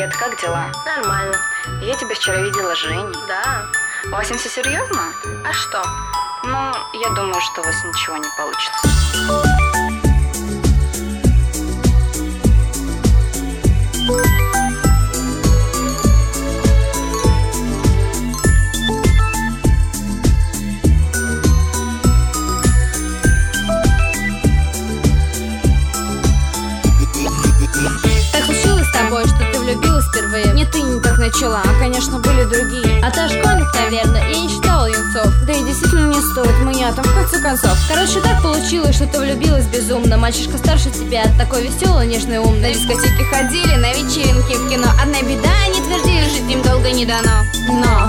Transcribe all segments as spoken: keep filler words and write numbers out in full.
Привет, как дела? Нормально. Я тебя вчера видела с Женей. Да. У вас не все серьезно? А что? Ну, я думаю, что у вас ничего не получится. Так случилось с тобой, что ты влюбилась впервые. Не ты не так начала, а, конечно, были другие. А ты о школьных, наверное, я не считала юнцов. Да и действительно не стоит, меня там в конце концов. Короче, так получилось, что ты влюбилась безумно. Мальчишка старше тебя, такой веселый, нежный, умный. На дискотеки ходили, на вечеринки, в кино. Одна беда, они твердили, жить им долго не дано. Но...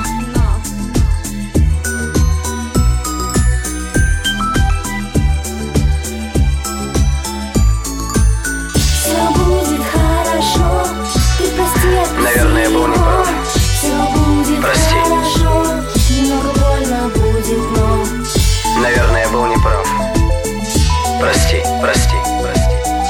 Наверное, я был неправ. Прости. Немного больно будет, но Наверное, я был неправ. Прости, прости, прости.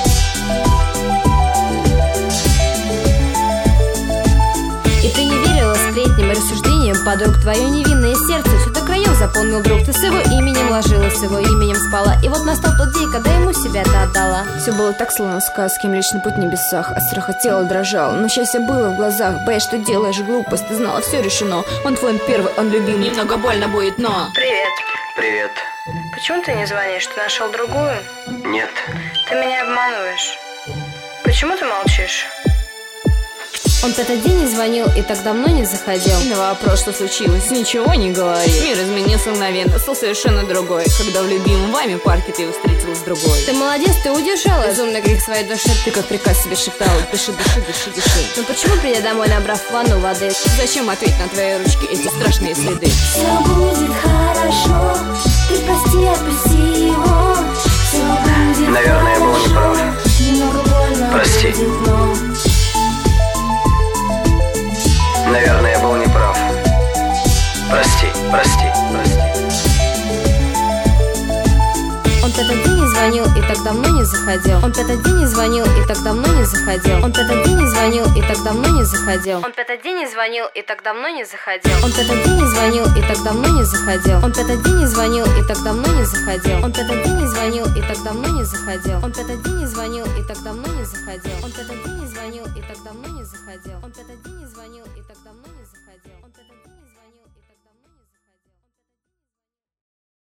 И ты не верила сплетням и рассуждениям подруг. Твое невинное сердце все до краев заполнил друг. Ты с его именем ложилась, с его именем спала. И вот настал тот день, когда ему себя ты отдала. Все было так, словно в сказке, Млечный путь в небесах. От страха тело дрожало, но счастье было в глазах. Боясь, что делаешь глупость, ты знала, все решено. Он твой первый, он любимый. Немного больно будет, но... Привет. Привет. Почему ты не звонишь? Ты нашел другую? Нет. Ты меня обманываешь. Почему ты молчишь? Он в этот день не звонил и так давно не заходил. На вопрос, что случилось, ничего не говори. Мир изменился мгновенно, стал совершенно другой. Когда в любимом вами парке ты его встретила с другой. Ты молодец, ты удержала безумный грех своей души. Ты как приказ себе шептала: дыши, дыши, дыши, дыши. Но почему, придя домой, набрав ванну воды, Зачем ответить на твои ручки эти страшные следы? все будет хорошо. Ты прости, отпусти его. Все будет Наверное, я был хорошо. неправ. Немного больно Прости. будет, но Наверное, я был неправ. Прости, прости, прости. Он в этот день не звонил и так давно не заходил. Он в этот день не звонил и так давно не заходил. Он в этот день не звонил и так давно не заходил. Он в этот день не звонил и так давно не заходил. Он в этот день не звонил и так давно не заходил. Он в этот день не звонил и так давно не заходил. Он в этот день не звонил и так давно не заходил. Он в этот день не звонил и так давно не заходил. Он в этот день не звонил и так давно не заходил. Он в этот день не звонил и так давно не